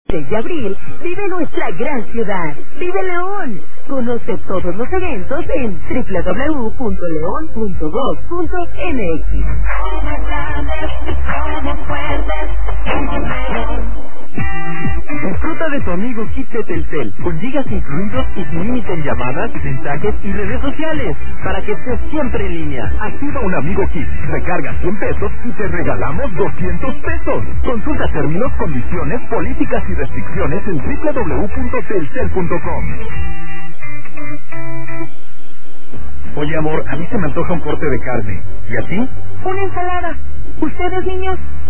6 de abril, vive nuestra gran ciudad. ¡Vive León! Conoce todos los eventos en www.leon.gov.mx. Disfruta de tu amigo Kit de Telcel, con gigas incluidos y sin límite en llamadas, mensajes y redes sociales, para que estés siempre en línea. Activa un amigo Kit, recarga 100 pesos y te regalamos 200 pesos. Consulta términos, condiciones, políticas y restricciones en www.telcel.com. Oye, amor, a mí se me antoja un corte de carne. ¿Y a ti? Una ensalada. ¿Ustedes, niños?